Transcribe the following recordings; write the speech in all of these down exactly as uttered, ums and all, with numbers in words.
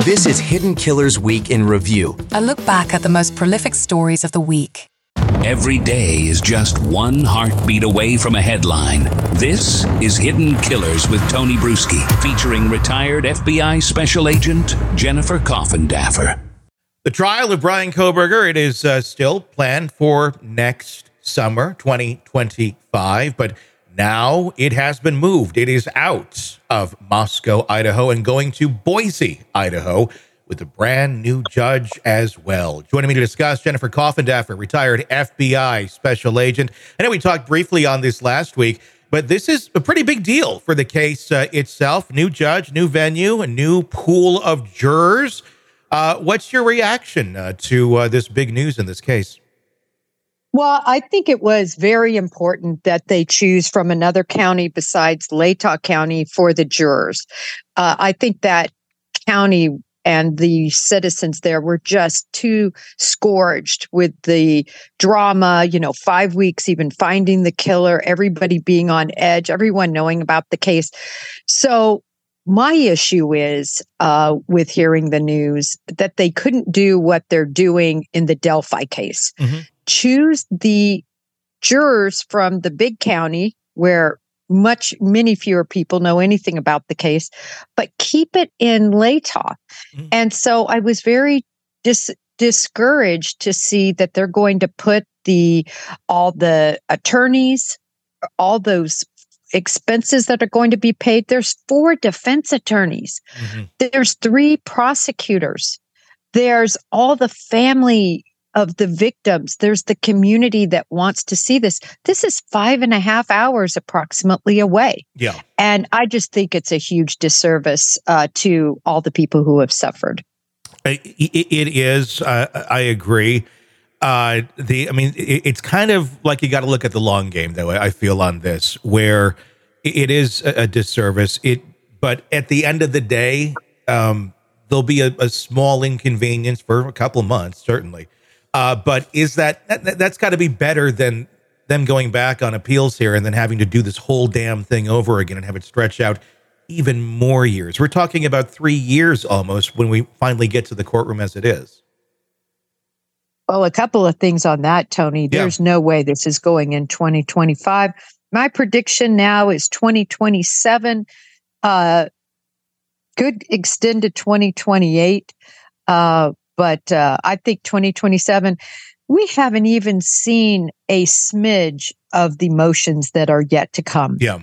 This is Hidden Killers Week in Review. A look back at the most prolific stories of the week. Every day is just one heartbeat away from a headline. This is Hidden Killers with Tony Bruschi, featuring retired F B I Special Agent Jennifer Coffindaffer. The trial of Bryan Kohberger, it is uh, still planned for next summer, twenty twenty-five, but now it has been moved. It is out of Moscow, Idaho, and going to Boise, Idaho, with a brand new judge as well. Joining me to discuss, Jennifer Coffindaffer, retired F B I Special Agent. I know we talked briefly on this last week, but this is a pretty big deal for the case uh, itself. New judge, new venue, a new pool of jurors. Uh, what's your reaction uh, to uh, this big news in this case? Well, I think it was very important that they choose from another county besides Latah County for the jurors. Uh, I think that county and the citizens there were just too scourged with the drama, you know, five weeks even finding the killer, everybody being on edge, everyone knowing about the case. So my issue is uh, with hearing the news that they couldn't do what they're doing in the Delphi case. Mm-hmm. Choose the jurors from the big county where much, many fewer people know anything about the case, but keep it in Latah. Mm-hmm. And so I was very dis- discouraged to see that they're going to put the all the attorneys, all those expenses that are going to be paid. There's four defense attorneys. Mm-hmm. There's three prosecutors. There's all the family of the victims. There's the community that wants to see this. This is five and a half hours approximately away. Yeah. And I just think it's a huge disservice uh, to all the people who have suffered. It, it is. Uh, I agree. Uh, the, I mean, it, it's kind of like you got to look at the long game, though. I feel on this, where it is a, a disservice. It, but at the end of the day, um, there'll be a, a small inconvenience for a couple of months, certainly. Uh, but is that, that that's got to be better than them going back on appeals here and then having to do this whole damn thing over again and have it stretch out even more years? We're talking about three years almost when we finally get to the courtroom as it is. Well, a couple of things on that, Tony. There's yeah. no way this is going in twenty twenty-five. My prediction now is twenty twenty-seven. Uh, could extend to twenty twenty-eight. Uh, but uh, I think twenty twenty-seven, we haven't even seen a smidge of the motions that are yet to come. Yeah.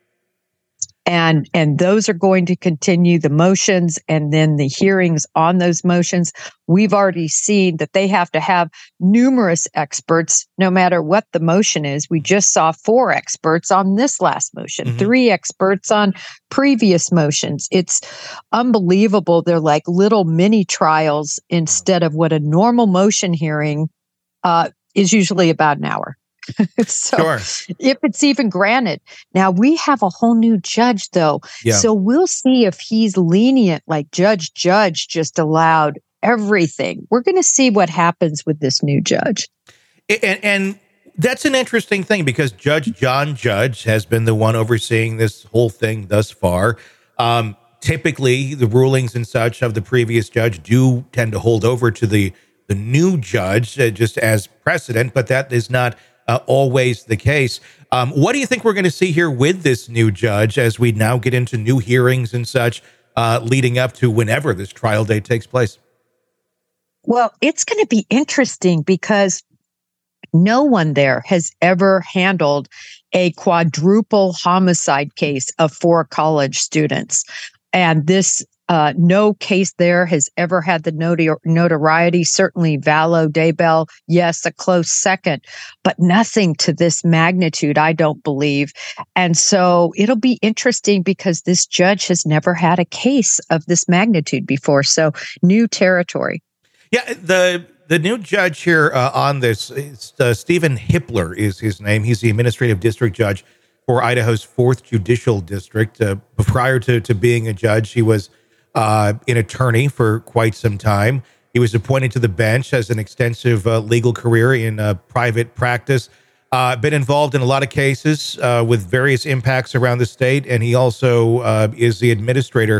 And and those are going to continue, the motions and then the hearings on those motions. We've already seen that they have to have numerous experts, no matter what the motion is. We just saw four experts on this last motion, mm-hmm. three experts on previous motions. It's unbelievable. They're like little mini trials instead of what a normal motion hearing uh, is usually about an hour. so sure. If it's even granted. Now we have a whole new judge though. Yeah. So we'll see if he's lenient, like Judge Judge just allowed everything. We're going to see what happens with this new judge. And, and that's an interesting thing because Judge John Judge has been the one overseeing this whole thing thus far. Um, typically the rulings and such of the previous judge do tend to hold over to the, the new judge uh, just as precedent, but that is not Uh, always the case. Um, what do you think we're going to see here with this new judge as we now get into new hearings and such uh, leading up to whenever this trial date takes place? Well, it's going to be interesting because no one there has ever handled a quadruple homicide case of four college students. And this Uh, no case there has ever had the notori- notoriety. Certainly Vallow, Daybell, yes, a close second, but nothing to this magnitude, I don't believe. And so it'll be interesting because this judge has never had a case of this magnitude before. So new territory. Yeah, the the new judge here uh, on this, is, uh, Stephen Hippler is his name. He's the administrative district judge for Idaho's fourth Judicial District. Uh, prior to, to being a judge, he was Uh, an attorney for quite some time. He was appointed to the bench, has an extensive uh, legal career in uh, private practice, uh, been involved in a lot of cases uh, with various impacts around the state. And he also uh, is the administrator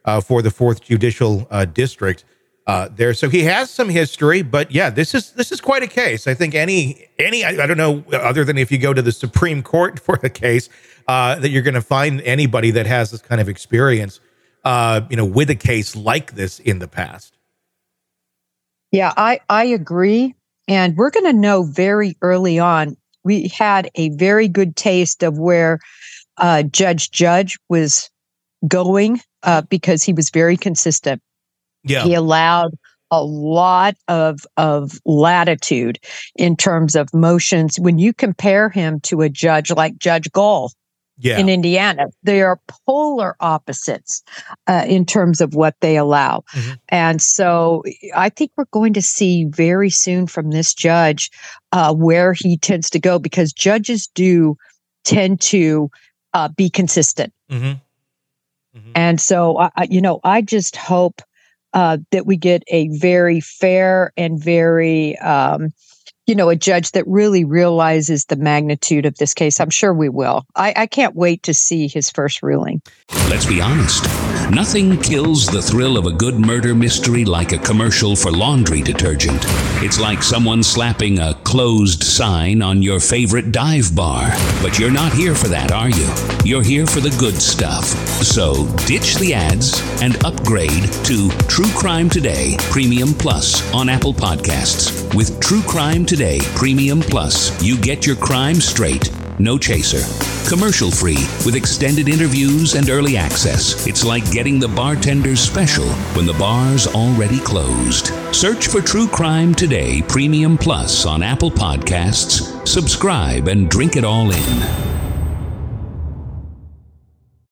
uh, for the fourth Judicial uh, District uh, there. So he has some history, but yeah, this is this is quite a case. I think any any I, I don't know, other than if you go to the Supreme Court for a case, uh, that you're going to find anybody that has this kind of experience, uh, you know, with a case like this in the past. Yeah, I, I agree. And we're going to know very early on. We had a very good taste of where uh, Judge Judge was going uh, because he was very consistent. Yeah. He allowed a lot of, of latitude in terms of motions. When you compare him to a judge like Judge Gall, yeah. in Indiana, they are polar opposites uh, in terms of what they allow. Mm-hmm. And so I think we're going to see very soon from this judge uh, where he tends to go, because judges do tend to uh, be consistent. Mm-hmm. Mm-hmm. And so, I, you know, I just hope uh, that we get a very fair and very, um, you know, a judge that really realizes the magnitude of this case. I'm sure we will. I, I can't wait to see his first ruling. Let's be honest. Nothing kills the thrill of a good murder mystery like a commercial for laundry detergent. It's like someone slapping a closed sign on your favorite dive bar. But you're not here for that, are you? You're here for the good stuff. So ditch the ads and upgrade to True Crime Today Premium Plus on Apple Podcasts. With True Crime Today Premium Plus, you get your crime straight, no chaser. Commercial free with extended interviews and early access. It's like getting the bartender's special when the bar's already closed. Search for True Crime Today Premium Plus on Apple Podcasts. Subscribe and drink it all in.